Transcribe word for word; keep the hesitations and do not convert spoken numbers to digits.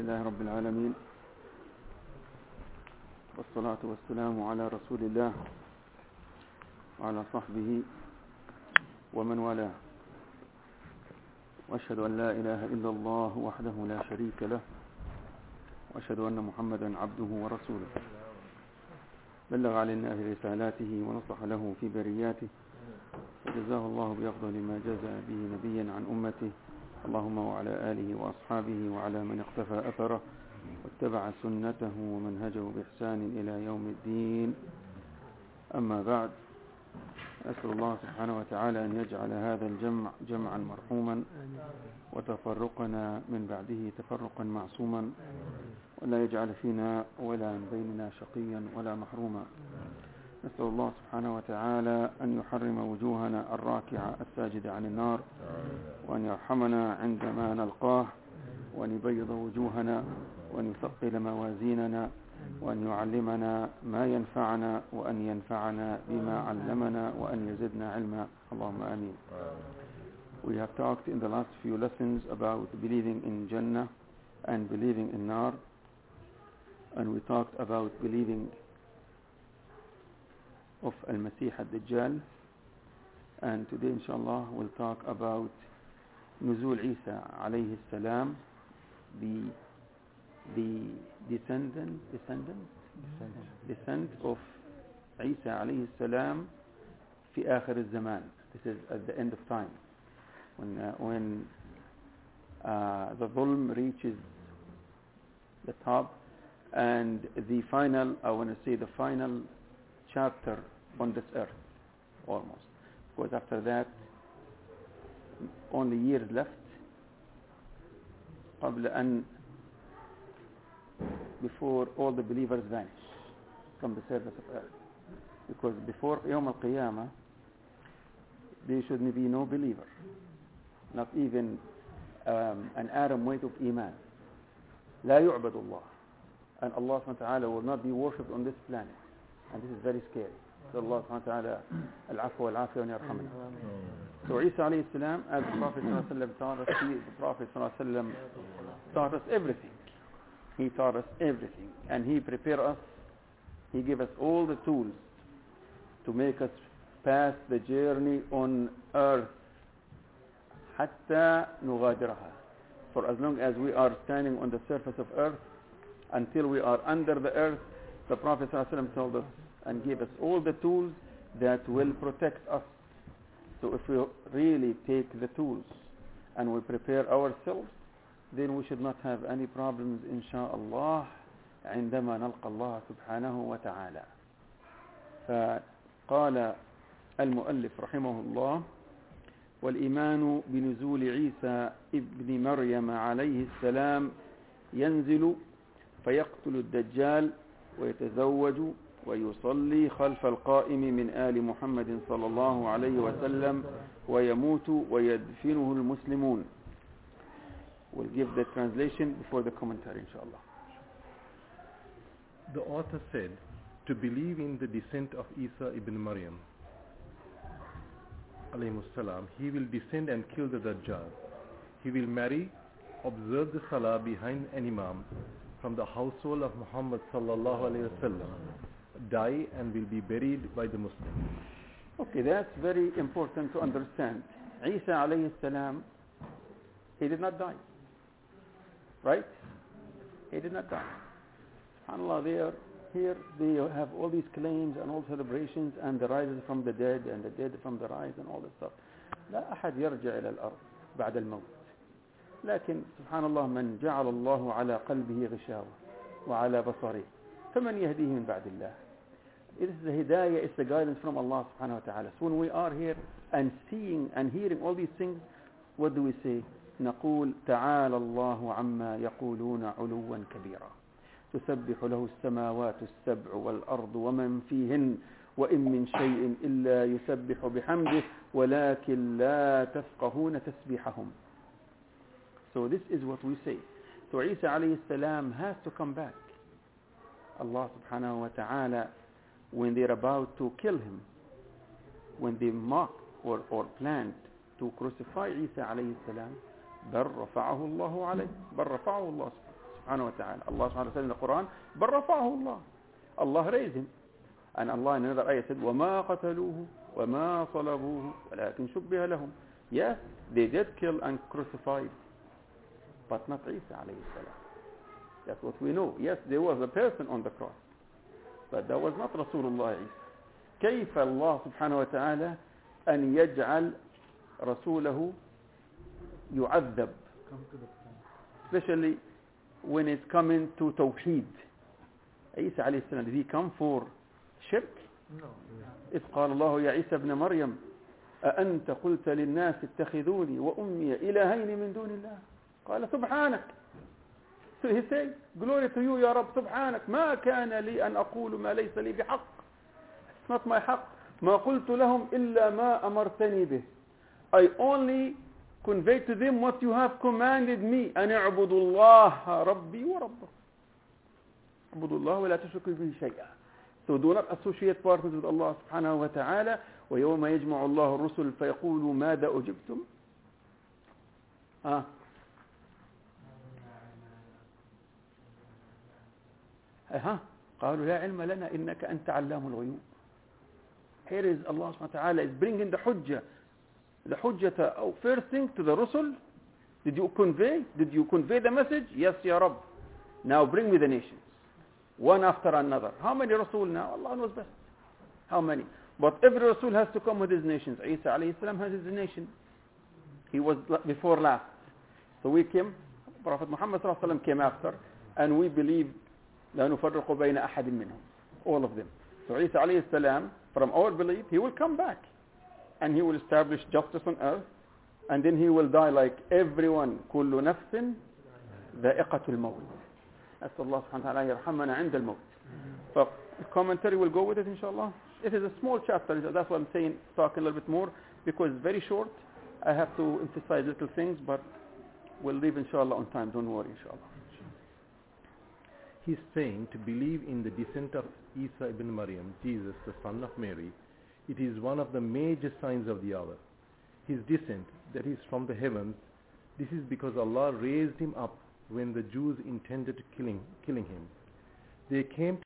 لله رب العالمين، والصلاة والسلام على رسول الله وعلى صحبه ومن والاه، وأشهد أن لا إله إلا الله وحده لا شريك له، وأشهد أن محمدا عبده ورسوله، بلغ على الناس رسالاته ونصح له في برياته، وجزاه الله بأفضل ما جزى به نبيا عن أمته. اللهم وعلى آله وأصحابه وعلى من اقتفى أثره واتبع سنته ومنهجه بإحسان إلى يوم الدين. أما بعد، أسأل الله سبحانه وتعالى أن يجعل هذا الجمع جمعا مرحوما، وتفرقنا من بعده تفرقا معصوما، ولا يجعل فينا ولا من بيننا شقيا ولا محروما. نسأل الله سبحانه وتعالى أن يحرم وجوهنا الراكعة الساجدة عن النار، وأن يرحمنا عندما نلقاه، وأن يبيض وجوهنا، وأن يثقل موازيننا، وأن يعلمنا ما ينفعنا، وأن ينفعنا بما علمنا، وأن يزدنا علما. اللهم آمين. We have talked in the last few lessons about believing in Jannah and believing in Nar, and we talked about believing of Al-Masih Ad-Dajjal, and today inshallah we'll talk about Nuzul Isa alayhi salam, the the descendant descendant descent of Isa alayhi salam fi akhir al-zaman. This is at the end of time, when uh, when uh, the dhulm reaches the top, and the final, I want to say the final chapter on this earth, almost, because after that only years left قبل أن before all the believers vanish from the surface of earth, because before يوم القيامة there should be no believer, not even um, an atom weight of iman. لا يعبد الله, and Allah subhanahu wa ta'ala will not be worshipped on this planet, and this is very scary. So Allah subhanahu wa ta'ala al-afwa wal-afiyah wa yarhamna. So Isa alayhi salam, as the Prophet sallallahu alayhi wa sallam taught us, he, the Prophet sallallahu alayhi wa sallam taught us everything. He taught us everything, and he prepared us. He gave us all the tools to make us pass the journey on earth, hatta nughadiraha, for as long as we are standing on the surface of earth, until we are under the earth. The Prophet sallallahu alayhi wa sallam told us and gave us all the tools that will protect us. So if we really take the tools and we prepare ourselves, then we should not have any problems, insha'Allah, عندما نلقى الله سبحانه وتعالى. فقال المؤلف رحمه الله: والإيمان بنزول عيسى ابن مريم عليه السلام ينزل فيقتل الدجال ويتزوج ويصلي خلف القائم من آل محمد صلى الله عليه وسلم ويموت ويدفنه المسلمون. We'll give the translation before the commentary, inshallah. The author said, to believe in the descent of Isa ibn Maryam alayhi salam, he will descend and kill the Dajjal. He will marry, observe the Salah behind an Imam from the household of Muhammad sallallahu alayhi wasallam, die and will be buried by the Muslims. Okay, that's very important to understand. Isa alayhi salam, he did not die, right? He did not die. SubhanAllah, they are here, they have all these claims and all celebrations, and the rises from the dead and the dead from the rise and all this stuff. لا أحد يرجع إلى الأرض بعد الموت. لكن سبحان الله، من جعل الله على قلبه غشاوة وعلى بصره فمن يهديه من بعد الله. It is the hidayah, it's the guidance from Allah subhanahu wa ta'ala. So when we are here and seeing and hearing all these things, what do we say? نقول تعالى الله عما يقولون علوا كبيرا تسبح له السماوات السبع والأرض ومن فيهن وإن من شيء إلا يسبح بحمده ولكن لا تفقهون تسبيحهم. So this is what we say. So Isa alayhi salam has to come back. Allah subhanahu wa ta'ala, when they're about to kill him, when they mock or, or planned to crucify Isa alayhi salam, بل رفعه الله عليه بل رفعه الله subhanahu wa ta'ala. Allah subhanahu wa ta'ala said in the Quran, بَلْ رَفَعَهُ اللَّهُ. Allah raised him. And Allah in another ayah said, وَمَا قَتَلُوهُ وَمَا صَلَبُوهُ وَلَكِنْ شُبِّهَ لَهُم. Yes, they did kill and crucify, but not Isa alayhi salam. That's what we know. Yes, there was a person on the cross, but that was not Rasulullah Isa. كيف الله سبحانه وتعالى أن يجعل رسوله يعذب, especially when it's coming to Tawheed. Isa alayhi salam, did he come for shirk? No. إذ قال الله يا عيسى ابن مريم أأنت قلت للناس اتخذوني وأمي إلهين من دون الله قال سبحانك. So he said, glory to you يا رب, سبحانك ما كان لي أن أقول ما ليس لي بحق. It's not my حق. ما قلت لهم إلا ما أمرتني به. I only convey to them what you have commanded me. أن اعبدوا الله ربي وربكم. اعبدوا الله ولا تشركوا به شيئا. So do not associate partners with Allah subhanahu wa ta'ala. ويوم يجمع الله الرسل فيقول ماذا أجبتم. آه. ها قالوا لا علم لنا إنك أنت علام الغيوب. Here is Allah subhanahu wa ta'ala is bringing the hujjah. The hujjah, oh, first thing to the Rusul. Did you convey? Did you convey the message? Yes, Ya Rabb. Now bring me the nations. One after another. How many Rasul now? Allah knows best. How many? But every Rasul has to come with his nations. Isa alayhi salam has his nation. He was before last. So we came, Prophet Muhammad sallallahu alayhi wa sallam came after, and we believe لا نفرق بين أحد منهم. All of them. So Isa alayhi salam, from our belief, he will come back. And he will establish justice on earth. And then he will die like everyone. كل نفس ذائقة الموت. أسأل الله سبحانه وتعالى يرحمنا عند الموت. So the commentary will go with it inshallah. It is a small chapter. That's why I'm saying, talking a little bit more, because it's very short. I have to emphasize little things, but we'll leave inshallah on time. Don't worry inshallah. He's saying to believe in the descent of Isa ibn Maryam, Jesus, the son of Mary, it is one of the major signs of the hour. His descent, that is from the heavens, this is because Allah raised him up when the Jews intended killing, killing him. They came